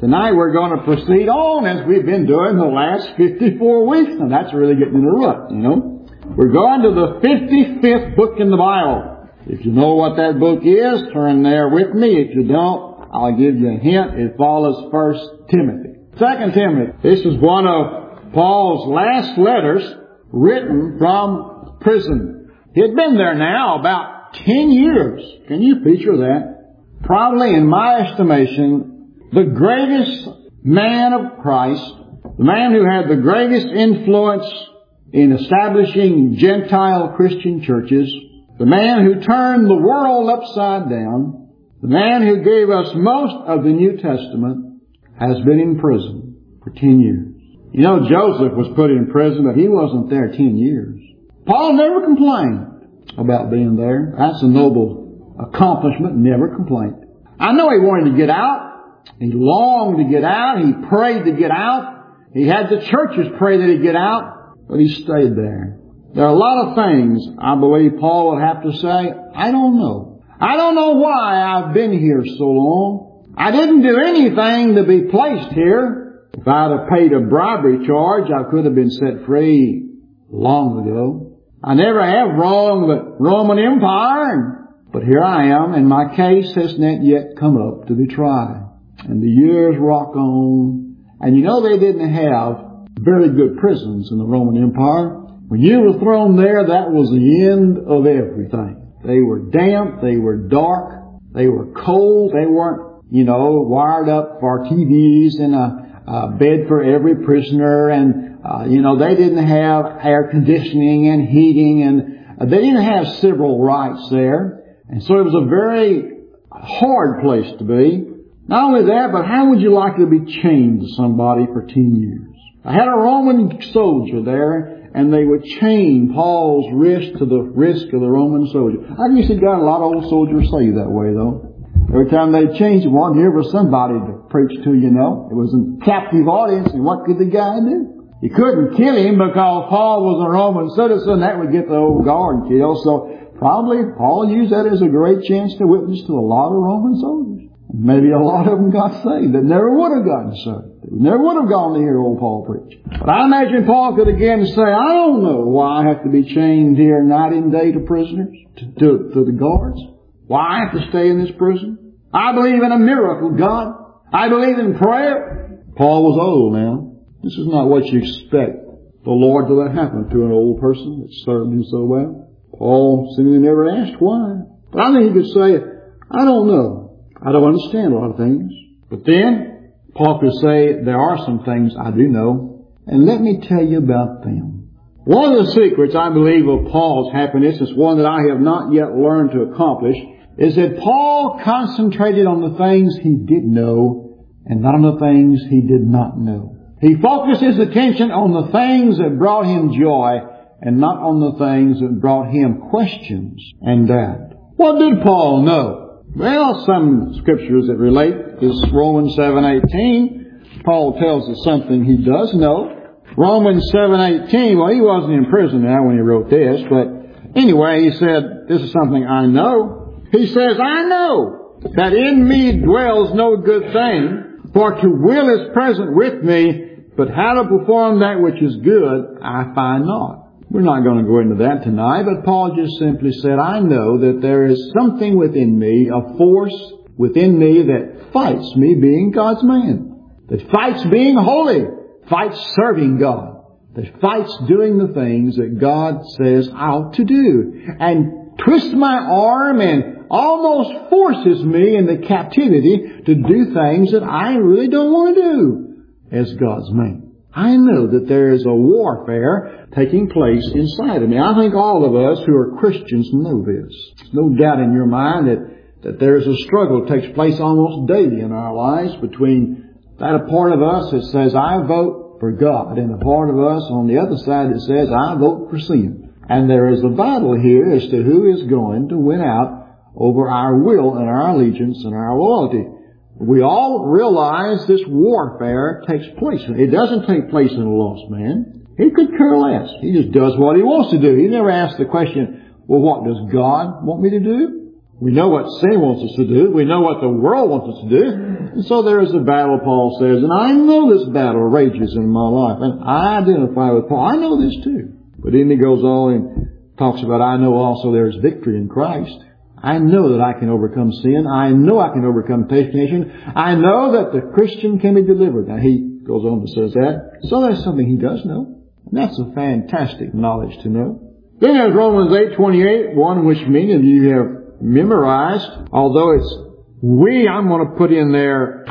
Tonight we're going to proceed on as we've been doing the last 54 weeks. And that's really getting in a rut, you know. We're going to the 55th book in the Bible. If you know what that book is, turn there with me. If you don't, I'll give you a hint. It follows 1 Timothy. 2 Timothy. This is one of Paul's last letters written from prison. He had been there now about 10 years. Can you picture that? Probably, in my estimation, the greatest man of Christ, the man who had the greatest influence in establishing Gentile Christian churches, the man who turned the world upside down, the man who gave us most of the New Testament, has been in prison for 10 years. You know, Joseph was put in prison, but he wasn't there 10 years. Paul never complained about being there. That's a noble accomplishment, never complained. I know he wanted to get out. He longed to get out. He prayed to get out. He had the churches pray that he'd get out, but he stayed there. There are a lot of things I believe Paul would have to say. I don't know. I don't know why I've been here so long. I didn't do anything to be placed here. If I'd have paid a bribery charge, I could have been set free long ago. I never have wronged the Roman Empire, but here I am, and my case has not yet come up to be tried. And the years rock on. And you know they didn't have very good prisons in the Roman Empire. When you were thrown there, that was the end of everything. They were damp, they were dark, they were cold, they weren't, wired up for TVs and a bed for every prisoner. And, they didn't have air conditioning and heating, and they didn't have civil rights there. And so it was a very hard place to be. Not only that, but how would you like to be chained to somebody for 10 years? I had a Roman soldier there, and they would chain Paul's wrist to the wrist of the Roman soldier. I guess he got a lot of old soldiers say that way, though. Every time they changed one, here was somebody to preach to, It was a captive audience, and what could the guy do? You couldn't kill him because Paul was a Roman citizen. That would get the old guard killed. So probably Paul used that as a great chance to witness to a lot of Roman soldiers. Maybe a lot of them got saved that never would have gotten saved. They never would have gone to hear old Paul preach. But I imagine Paul could again say, I don't know why I have to be chained here night and day to prisoners, to the guards. Why I have to stay in this prison. I believe in a miracle, God. I believe in prayer. Paul was old now. This is not what you expect the Lord to let happen to an old person that served him so well. Paul seemingly never asked why. But I think he could say, I don't know. I don't understand a lot of things. But then, Paul could say, there are some things I do know, and let me tell you about them. One of the secrets, I believe, of Paul's happiness is one that I have not yet learned to accomplish, is that Paul concentrated on the things he did know and not on the things he did not know. He focused his attention on the things that brought him joy and not on the things that brought him questions and doubt. What did Paul know? Well, some scriptures that relate is Romans 7:18. Paul tells us something he does know. Romans 7:18, well, he wasn't in prison now when he wrote this, but anyway, he said, this is something I know. He says, I know that in me dwells no good thing, for to will is present with me, but how to perform that which is good, I find not. We're not going to go into that tonight, but Paul just simply said, I know that there is something within me, a force within me that fights me being God's man, that fights being holy, fights serving God, that fights doing the things that God says I ought to do, and twists my arm and almost forces me into captivity to do things that I really don't want to do as God's man. I know that there is a warfare taking place inside of me. I think all of us who are Christians know this. There's no doubt in your mind that there is a struggle that takes place almost daily in our lives between that part of us that says, I vote for God, and a part of us on the other side that says, I vote for sin. And there is a battle here as to who is going to win out over our will and our allegiance and our loyalty. We all realize this warfare takes place. It doesn't take place in a lost man. He could care less. He just does what he wants to do. He never asks the question, well, what does God want me to do? We know what sin wants us to do. We know what the world wants us to do. And so there is a battle, Paul says, and I know this battle rages in my life. And I identify with Paul. I know this too. But then he goes on and talks about, I know also there is victory in Christ. I know that I can overcome sin. I know I can overcome temptation. I know that the Christian can be delivered. Now he goes on and says that. So that's something he does know. And that's a fantastic knowledge to know. Then there's Romans 8:28, one which many of you have memorized. Although it's we, I'm going to put in there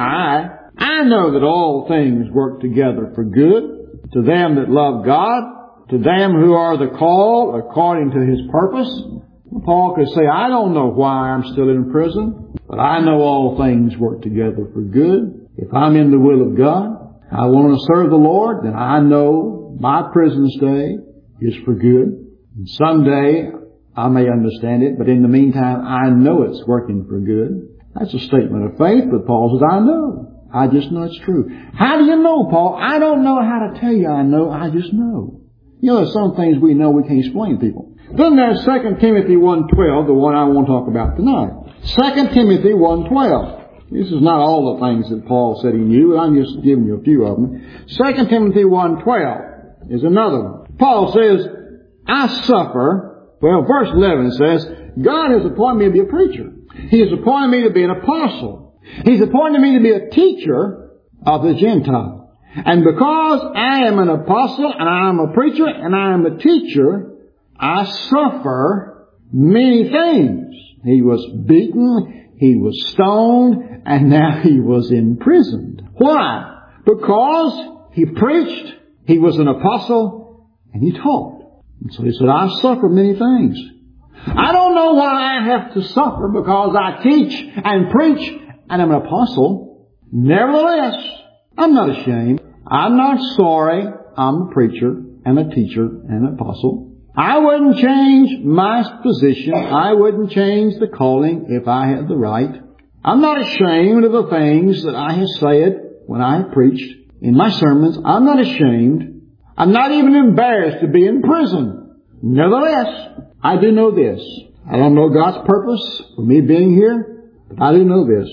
I know that all things work together for good to them that love God, to them who are the called according to His purpose. Paul could say, I don't know why I'm still in prison, but I know all things work together for good. If I'm in the will of God, I want to serve the Lord, then I know my prison stay is for good. And someday I may understand it, but in the meantime, I know it's working for good. That's a statement of faith, but Paul says, I know. I just know it's true. How do you know, Paul? I don't know how to tell you I know. I just know. You know, there's some things we know we can't explain to people. Then there's 2 Timothy 1:12, the one I want to talk about tonight. 2 Timothy 1:12. This is not all the things that Paul said he knew. I'm just giving you a few of them. 2 Timothy 1:12 is another one. Paul says, I suffer. Well, verse 11 says, God has appointed me to be a preacher. He has appointed me to be an apostle. He's appointed me to be a teacher of the Gentiles. And because I am an apostle and I am a preacher and I am a teacher, I suffer many things. He was beaten, he was stoned, and now he was imprisoned. Why? Because he preached, he was an apostle, and he taught. And so he said, I suffer many things. I don't know why I have to suffer because I teach and preach and I'm an apostle. Nevertheless, I'm not ashamed. I'm not sorry. I'm a preacher and a teacher and an apostle. I wouldn't change my position. I wouldn't change the calling if I had the right. I'm not ashamed of the things that I have said when I have preached in my sermons. I'm not ashamed. I'm not even embarrassed to be in prison. Nevertheless, I do know this. I don't know God's purpose for me being here, but I do know this.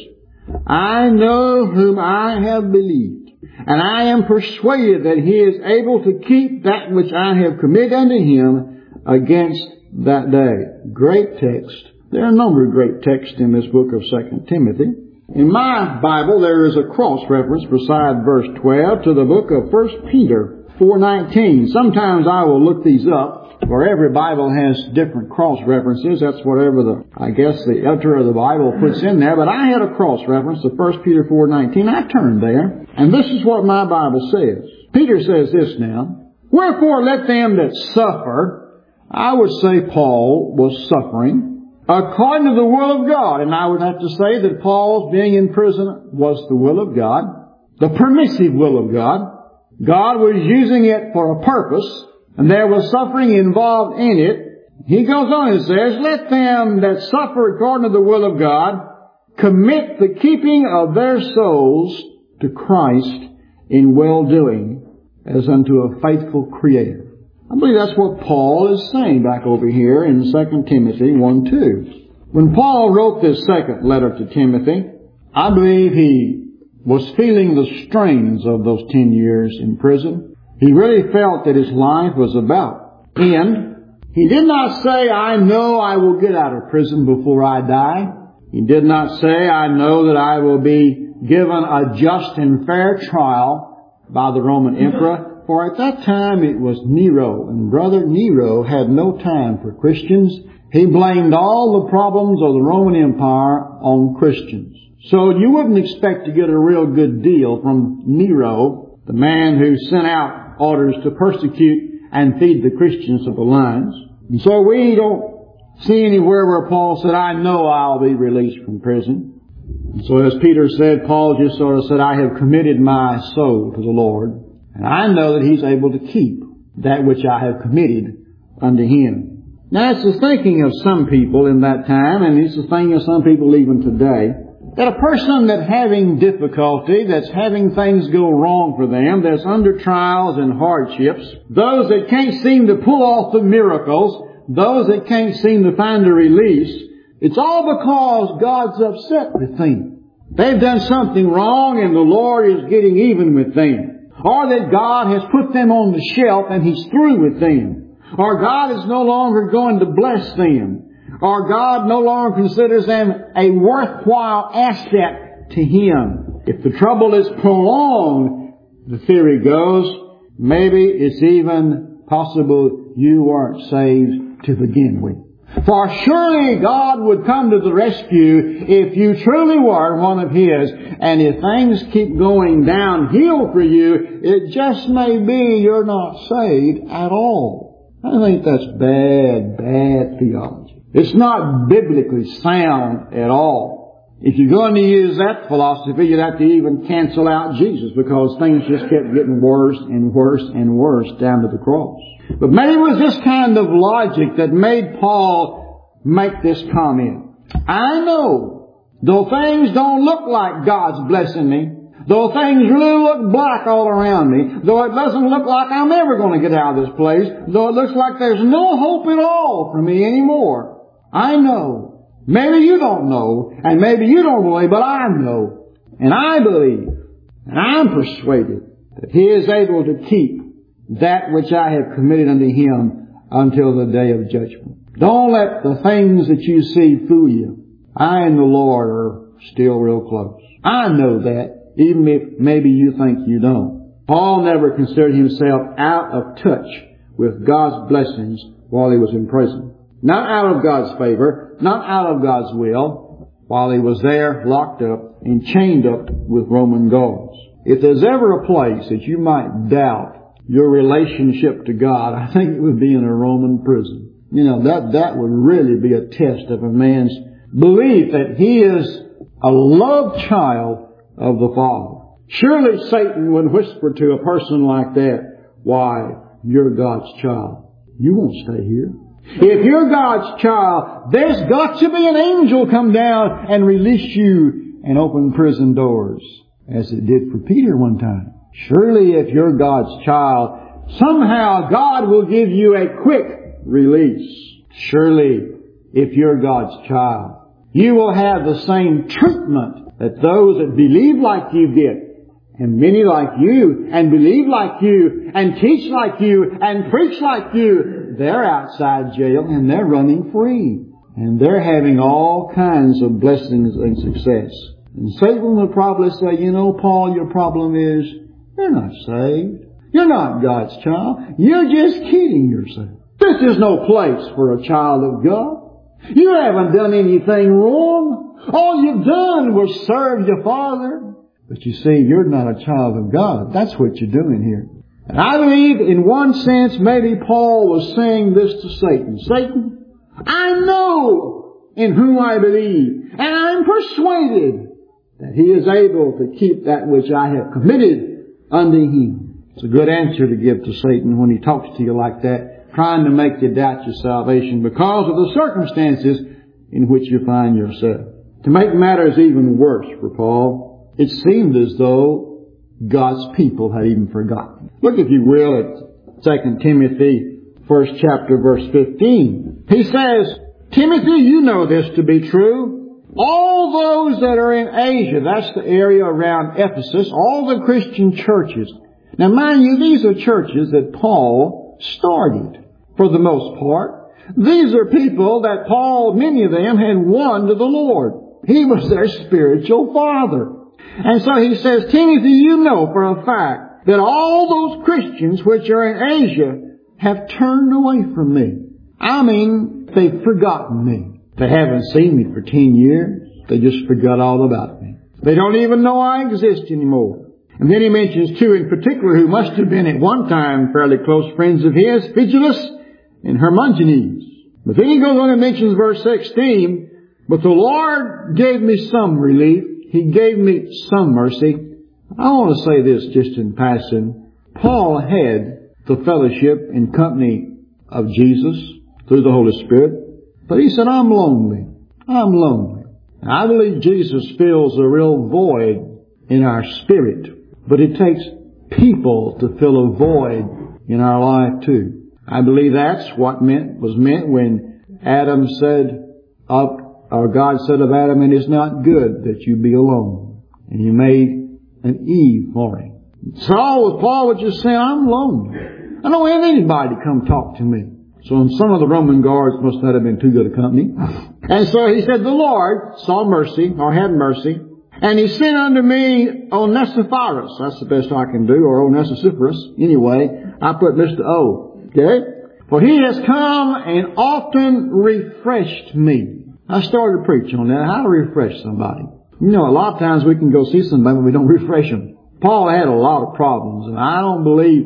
I know whom I have believed, and I am persuaded that He is able to keep that which I have committed unto Him against that day. Great text. There are a number of great texts in this book of 2 Timothy. In my Bible, there is a cross-reference beside verse 12 to the book of 1 Peter 4:19. Sometimes I will look these up, for every Bible has different cross-references. That's whatever the editor of the Bible puts in there. But I had a cross-reference to 1 Peter 4:19. I turned there, and this is what my Bible says. Peter says this now, wherefore let them that suffer, I would say Paul was suffering, according to the will of God. And I would have to say that Paul's being in prison was the will of God, the permissive will of God. God was using it for a purpose, and there was suffering involved in it. He goes on and says, let them that suffer according to the will of God commit the keeping of their souls to Christ in well-doing as unto a faithful Creator. I believe that's what Paul is saying back over here in 2 Timothy 1:2. When Paul wrote this second letter to Timothy, I believe he was feeling the strains of those 10 years in prison. He really felt that his life was about end. He did not say, I know I will get out of prison before I die. He did not say, I know that I will be given a just and fair trial by the Roman emperor. For at that time it was Nero, and Brother Nero had no time for Christians. He blamed all the problems of the Roman Empire on Christians. So you wouldn't expect to get a real good deal from Nero, the man who sent out orders to persecute and feed the Christians to the lions. And so we don't see anywhere where Paul said, I know I'll be released from prison. And so as Peter said, Paul just sort of said, I have committed my soul to the Lord, and I know that He's able to keep that which I have committed unto Him. Now it's the thinking of some people in that time, and it's the thinking of some people even today, that a person that's having difficulty, that's having things go wrong for them, that's under trials and hardships, those that can't seem to pull off the miracles, those that can't seem to find a release, It's all because God's upset with them. They've done something wrong and the Lord is getting even with them. Or that God has put them on the shelf and He's through with them. Or God is no longer going to bless them. Or God no longer considers them a worthwhile asset to Him. If the trouble is prolonged, the theory goes, maybe it's even possible you weren't saved to begin with. For surely God would come to the rescue if you truly were one of His. And if things keep going downhill for you, it just may be you're not saved at all. I think that's bad theology. It's not biblically sound at all. If you're going to use that philosophy, you'd have to even cancel out Jesus, because things just kept getting worse and worse and worse down to the cross. But maybe it was this kind of logic that made Paul make this comment. I know, though things don't look like God's blessing me, though things really look black all around me, though it doesn't look like I'm ever going to get out of this place, though it looks like there's no hope at all for me anymore, I know. Maybe you don't know, and maybe you don't believe, but I know, and I believe, and I'm persuaded that He is able to keep that which I have committed unto Him until the day of judgment. Don't let the things that you see fool you. I and the Lord are still real close. I know that, even if maybe you think you don't. Paul never considered himself out of touch with God's blessings while he was in prison. Not out of God's favor, not out of God's will, while he was there locked up and chained up with Roman guards. If there's ever a place that you might doubt your relationship to God, I think it would be in a Roman prison. You know, that would really be a test of a man's belief that he is a loved child of the Father. Surely Satan would whisper to a person like that, why, you're God's child. You won't stay here. If you're God's child, there's got to be an angel come down and release you and open prison doors, as it did for Peter one time. Surely if you're God's child, somehow God will give you a quick release. Surely if you're God's child, you will have the same treatment that those that believe like you get, and many like you, and believe like you, and teach like you, and preach like you. They're outside jail and they're running free. And they're having all kinds of blessings and success. And Satan will probably say, you know, Paul, your problem is you're not saved. You're not God's child. You're just kidding yourself. This is no place for a child of God. You haven't done anything wrong. All you've done was serve your Father. But you see, you're not a child of God. That's what you're doing here. And I believe in one sense maybe Paul was saying this to Satan. Satan, I know in whom I believe, and I'm persuaded that He is able to keep that which I have committed unto Him. It's a good answer to give to Satan when he talks to you like that, trying to make you doubt your salvation because of the circumstances in which you find yourself. To make matters even worse for Paul, it seemed as though God's people had even forgotten. Look, if you will, at 2 Timothy, 1st chapter, verse 15. He says, Timothy, you know this to be true. All those that are in Asia, that's the area around Ephesus, all the Christian churches. Now mind you, these are churches that Paul started, for the most part. These are people that Paul, many of them, had won to the Lord. He was their spiritual father. And so he says, Timothy, you know for a fact that all those Christians which are in Asia have turned away from me. I mean, they've forgotten me. They haven't seen me for 10 years. They just forgot all about me. They don't even know I exist anymore. And then he mentions two in particular who must have been at one time fairly close friends of his, Phygelus and Hermogenes. But then he goes on and mentions verse 16, but the Lord gave me some relief. He gave me some mercy. I want to say this just in passing. Paul had the fellowship and company of Jesus through the Holy Spirit. But he said, I'm lonely. I'm lonely. And I believe Jesus fills a real void in our spirit. But it takes people to fill a void in our life too. I believe that's what was meant when Adam said, of God said of Adam, "It is not good that you be alone." And He made an Eve for him. Paul would just say, "I'm alone. I don't have anybody to come talk to me." So some of the Roman guards must not have been too good a company. And so he said, "The Lord saw mercy," or had mercy, "and He sent unto me Onesiphorus." That's the best I can do, or Onesiphorus. Anyway, I put Mr. O. Okay? "For he has come and often refreshed me." I started to preach on that, how to refresh somebody. You know, a lot of times we can go see somebody, but we don't refresh them. Paul had a lot of problems, and I don't believe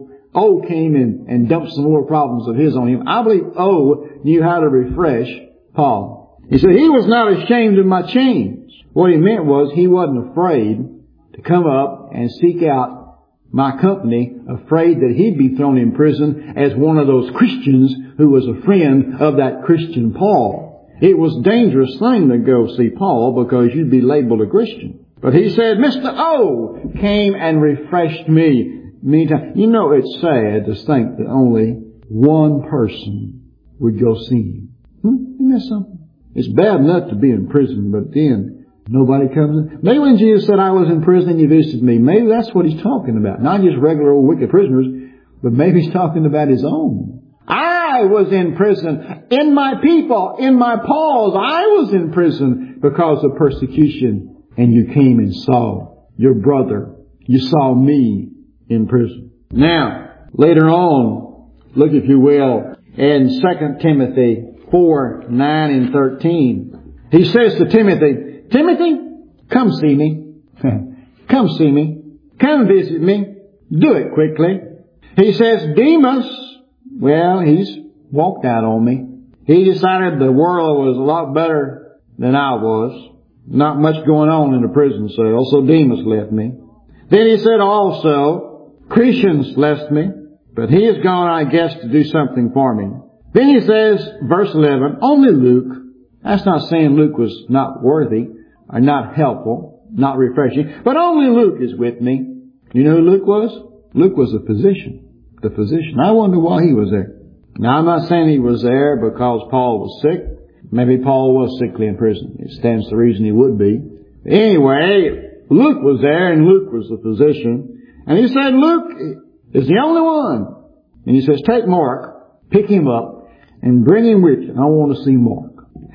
O came and dumped some more problems of his on him. I believe O knew how to refresh Paul. He said, "He was not ashamed of my chains." What he meant was he wasn't afraid to come up and seek out my company, afraid that he'd be thrown in prison as one of those Christians who was a friend of that Christian Paul. It was a dangerous thing to go see Paul because you'd be labeled a Christian. But he said, "Mr. O came and refreshed me." Meantime, you know, it's sad to think that only one person would go see him. Isn't that something? It's bad enough to be in prison, but then nobody comes in. Maybe when Jesus said, "I was in prison and you visited me," maybe that's what He's talking about. Not just regular old wicked prisoners, but maybe He's talking about His own. I was in prison. In my people, in my Pauls, I was in prison because of persecution. And you came and saw your brother. You saw me in prison. Now, later on, look if you will, in 2 Timothy 4:9 and 13. He says to Timothy, "Timothy, come see me. Come see me. Come visit me. Do it quickly." He says, "Demas," well, he's walked out on me. He decided the world was a lot better than I was. Not much going on in the prison cell, so Demas left me. Then he said also, "Crescens left me, but he has gone, I guess, to do something for me." Then he says, verse 11, "Only Luke." That's not saying Luke was not worthy, or not helpful, not refreshing, but only Luke is with me. You know who Luke was? Luke was a physician. The physician. I wonder why he was there. Now, I'm not saying he was there because Paul was sick. Maybe Paul was sickly in prison. It stands to reason he would be. Anyway, Luke was there, and Luke was the physician. And he said, "Luke is the only one." And he says, "Take Mark, pick him up, and bring him with you. I want to see Mark.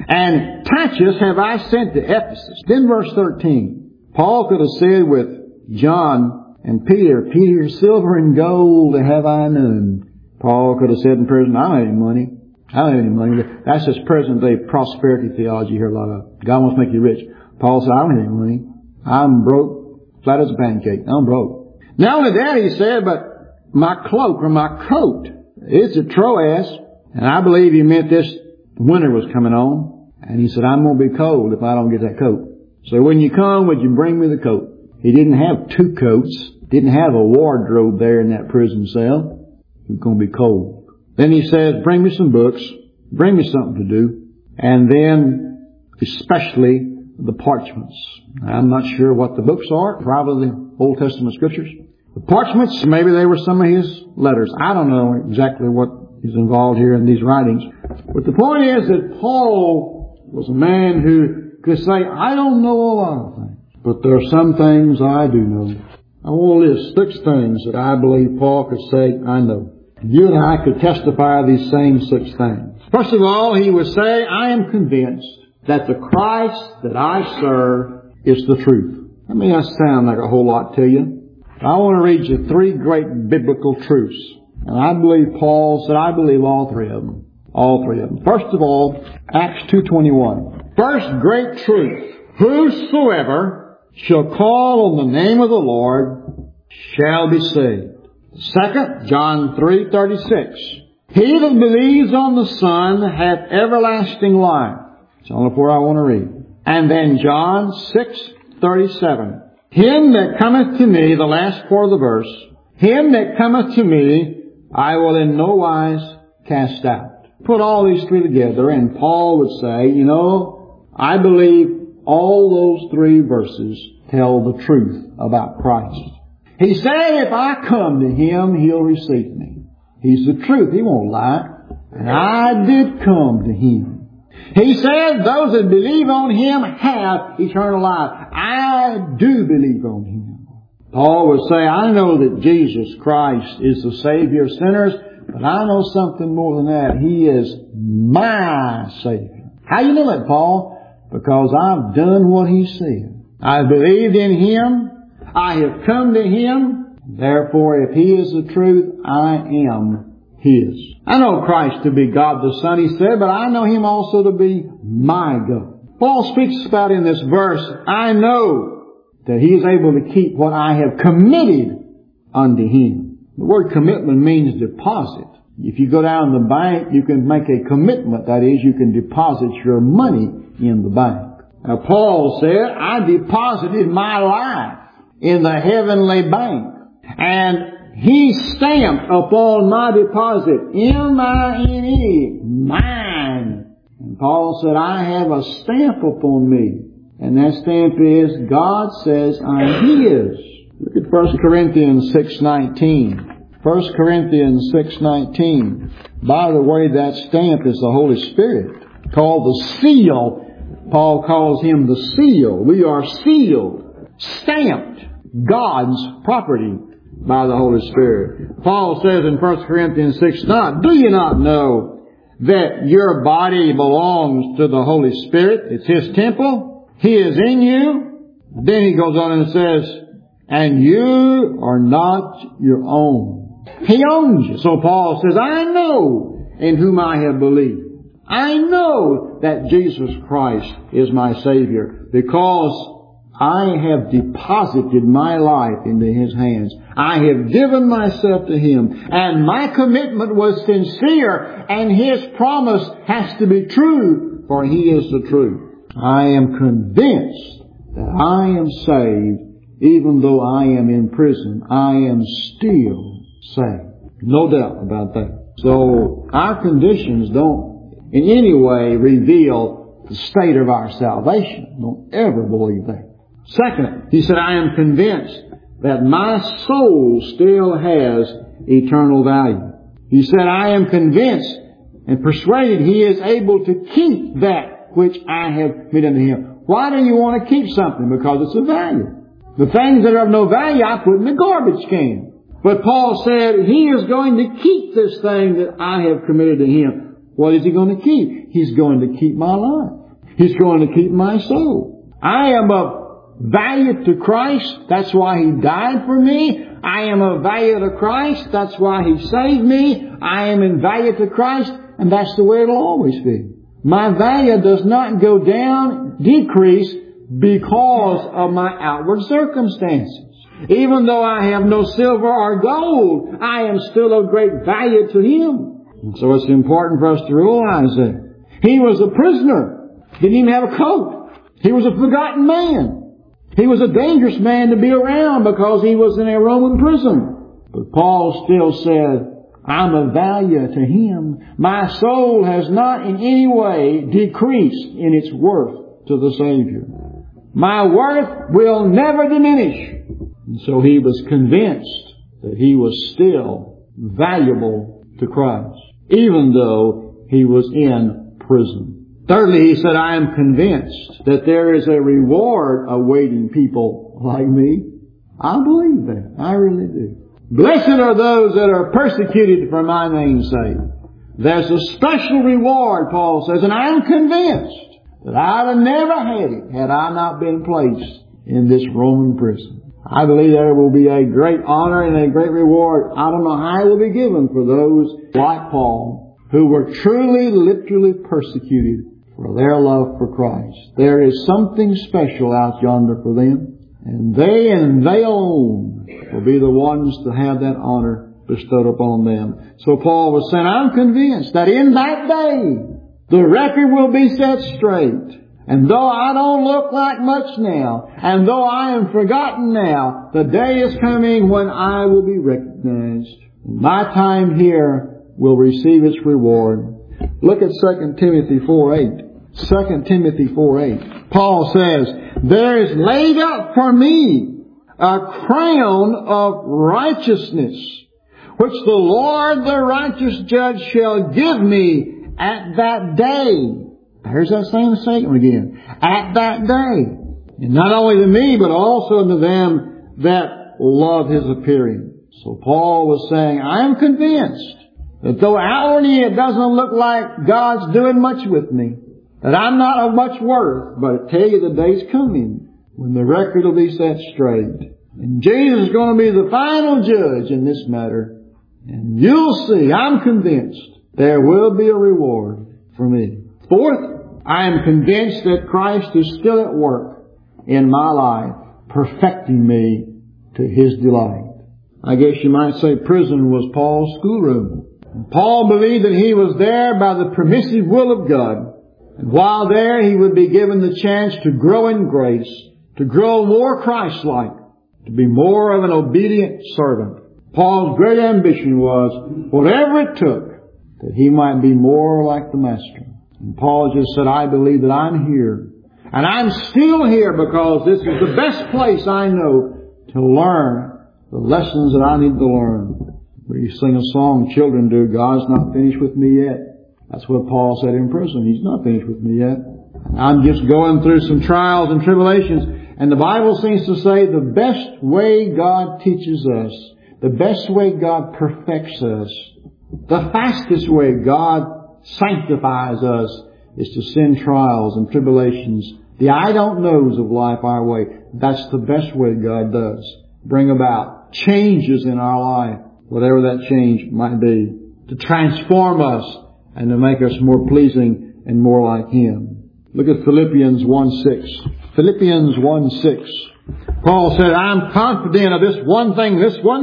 And Titus have I sent to Ephesus." Then verse 13. Paul could have said with John and Peter, "Peter, silver and gold have I none." Paul could have said in prison, "I don't have any money. I don't have any money." That's just present day prosperity theology here a lot of. God wants to make you rich. Paul said, "I don't have any money. I'm broke, flat as a pancake. I'm broke." Not only that, he said, "but my cloak or my coat is at Troas." And I believe he meant this winter was coming on. And he said, "I'm going to be cold if I don't get that coat. So when you come, would you bring me the coat?" He didn't have two coats. Didn't have a wardrobe there in that prison cell. He was going to be cold. Then he says, "Bring me some books. Bring me something to do." And then, especially the parchments. I'm not sure what the books are. Probably the Old Testament scriptures. The parchments, maybe they were some of his letters. I don't know exactly what is involved here in these writings. But the point is that Paul was a man who could say, "I don't know a lot of things, but there are some things I do know." I want to list 6 things that I believe Paul could say, "I know." You and I could testify these same 6 things. First of all, he would say, "I am convinced that the Christ that I serve is the truth." That may not sound like a whole lot to you. I want to read you 3 great biblical truths. And I believe Paul said, I believe all 3 of them. All 3 of them. First of all, Acts 2:21. First great truth. "Whosoever shall call on the name of the Lord shall be saved." Second, John 3:36. "He that believes on the Son hath everlasting life." It's the only 4 I want to read. And then John 6:37. "Him that cometh to me," the last part of the verse, "him that cometh to me, I will in no wise cast out." Put all these 3 together, and Paul would say, you know, I believe all those 3 verses tell the truth about Christ. He said, if I come to Him, He'll receive me. He's the truth. He won't lie. And I did come to Him. He said those that believe on Him have eternal life. I do believe on Him. Paul would say, I know that Jesus Christ is the Savior of sinners, but I know something more than that. He is my Savior. How do you know that, Paul? Because I've done what He said. I've believed in Him. I have come to Him. Therefore, if He is the truth, I am His. I know Christ to be God the Son, he said, but I know Him also to be my God. Paul speaks about in this verse, I know that He is able to keep what I have committed unto Him. The word commitment means deposit. If you go down to the bank, you can make a commitment. That is, you can deposit your money in the bank. Now, Paul said, I deposited my life in the heavenly bank. And He stamped upon my deposit, M-I-N-E, mine. And Paul said, I have a stamp upon me. And that stamp is, God says I'm His. Look at 1 Corinthians 6:19. 1 Corinthians 6:19. By the way, that stamp is the Holy Spirit, called the seal. Paul calls Him the seal. We are sealed, stamped, God's property by the Holy Spirit. Paul says in 1 Corinthians 6:9, do you not know that your body belongs to the Holy Spirit? It's His temple. He is in you. Then he goes on and says, and you are not your own. He owns you. So Paul says, I know in whom I have believed. I know that Jesus Christ is my Savior because I have deposited my life into His hands. I have given myself to Him. And my commitment was sincere, and His promise has to be true, for He is the truth. I am convinced that I am saved, even though I am in prison. I am still saved. No doubt about that. So our conditions don't in any way reveal the state of our salvation. Don't ever believe that. Second, he said, I am convinced that my soul still has eternal value. He said, I am convinced and persuaded He is able to keep that which I have made unto Him. Why do you want to keep something? Because it's of value. The things that are of no value, I put in the garbage can. But Paul said, He is going to keep this thing that I have committed to Him. What is He going to keep? He's going to keep my life. He's going to keep my soul. I am of value to Christ. That's why He died for me. I am of value to Christ. That's why He saved me. I am in value to Christ. And that's the way it'll always be. My value does not go down, decrease, because of my outward circumstances. Even though I have no silver or gold, I am still of great value to Him. And so it's important for us to realize that. He was a prisoner. Didn't even have a coat. He was a forgotten man. He was a dangerous man to be around because he was in a Roman prison. But Paul still said, I'm of value to Him. My soul has not in any way decreased in its worth to the Savior. My worth will never diminish. And so he was convinced that he was still valuable to Christ, even though he was in prison. Thirdly, he said, I am convinced that there is a reward awaiting people like me. I believe that. I really do. Blessed are those that are persecuted for my name's sake. There's a special reward, Paul says, and I'm convinced that I'd have never had it had I not been placed in this Roman prison. I believe there will be a great honor and a great reward. I don't know how it will be given for those like Paul who were truly, literally persecuted for their love for Christ. There is something special out yonder for them. And they alone will be the ones to have that honor bestowed upon them. So Paul was saying, I'm convinced that in that day, the record will be set straight. And though I don't look like much now, and though I am forgotten now, the day is coming when I will be recognized. My time here will receive its reward. Look at 2 Timothy 4:8. 2 Timothy 4:8. Paul says, there is laid up for me a crown of righteousness, which the Lord the righteous judge shall give me at that day. There's that same statement again. At that day. And not only to me, but also to them that love His appearing. So Paul was saying, I am convinced that though outwardly it doesn't look like God's doing much with me, that I'm not of much worth, but I tell you the day's coming when the record will be set straight. And Jesus is going to be the final judge in this matter. And you'll see, I'm convinced, there will be a reward for me. Fourth, I am convinced that Christ is still at work in my life, perfecting me to His delight. I guess you might say prison was Paul's schoolroom. Paul believed that he was there by the permissive will of God. And while there, he would be given the chance to grow in grace, to grow more Christ-like, to be more of an obedient servant. Paul's great ambition was, whatever it took, that he might be more like the Master. And Paul just said, I believe that I'm here. And I'm still here because this is the best place I know to learn the lessons that I need to learn. We sing a song, children do, God's not finished with me yet. That's what Paul said in prison. He's not finished with me yet. I'm just going through some trials and tribulations. And the Bible seems to say the best way God teaches us, the best way God perfects us, the fastest way God sanctifies us is to send trials and tribulations, the I don't knows of life our way. That's the best way God does. Bring about changes in our life, whatever that change might be, to transform us and to make us more pleasing and more like Him. Look at Philippians 1:6. Philippians 1:6. Paul said, I'm confident of this one thing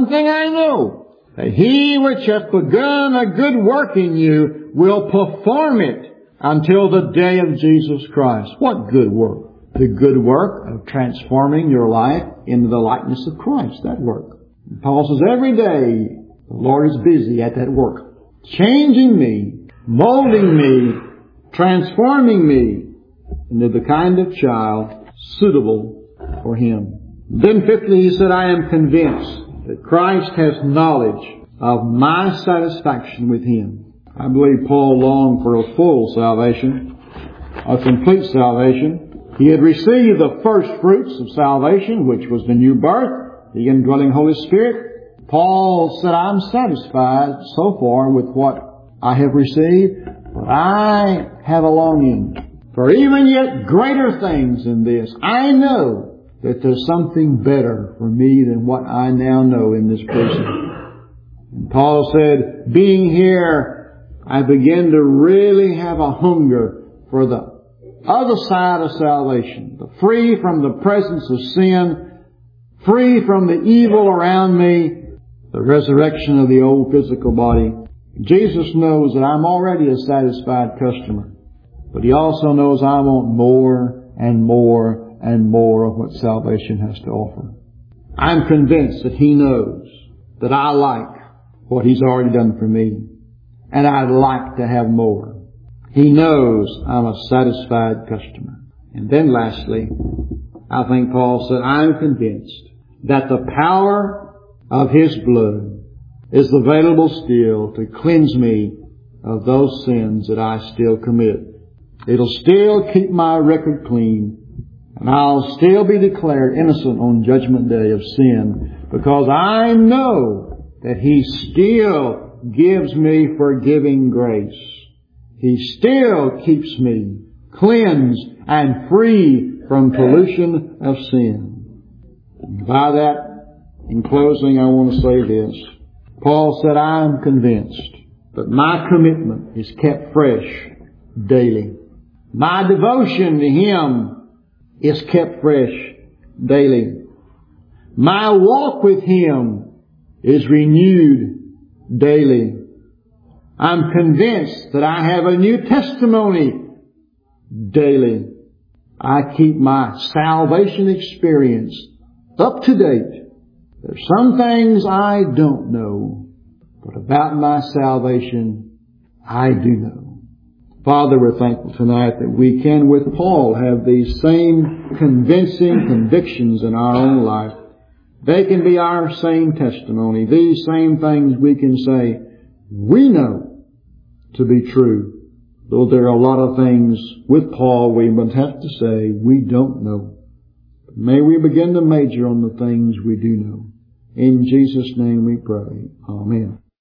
I know, that He which hath begun a good work in you will perform it until the day of Jesus Christ. What good work? The good work of transforming your life into the likeness of Christ. That work. And Paul says every day the Lord is busy at that work, changing me, molding me, transforming me into the kind of child suitable for Him. Then fifthly, he said, I am convinced that Christ has knowledge of my satisfaction with Him. I believe Paul longed for a full salvation, a complete salvation. He had received the first fruits of salvation, which was the new birth, the indwelling Holy Spirit. Paul said, I'm satisfied so far with what I have received, but I have a longing for even yet greater things than this. I know that there's something better for me than what I now know in this prison. And Paul said, being here, I begin to really have a hunger for the other side of salvation, the free from the presence of sin, free from the evil around me, the resurrection of the old physical body. Jesus knows that I'm already a satisfied customer, but He also knows I want more and more and more of what salvation has to offer. I'm convinced that He knows that I like what He's already done for me, and I'd like to have more. He knows I'm a satisfied customer. And then lastly, I think Paul said, I'm convinced that the power of His blood is available still to cleanse me of those sins that I still commit. It'll still keep my record clean, and I'll still be declared innocent on Judgment Day of sin, because I know that He still gives me forgiving grace. He still keeps me cleansed and free from pollution of sin. And by that, in closing, I want to say this. Paul said, I am convinced that my commitment is kept fresh daily. My devotion to Him is kept fresh daily. My walk with Him is renewed daily. I'm convinced that I have a new testimony daily. I keep my salvation experience up to date. There's some things I don't know, but about my salvation, I do know. Father, we're thankful tonight that we can, with Paul, have these same convincing convictions in our own life. They can be our same testimony. These same things we can say, we know to be true Though there are a lot of things with Paul we must have to say we don't know. May we begin to major on the things we do know. In Jesus' name we pray. Amen.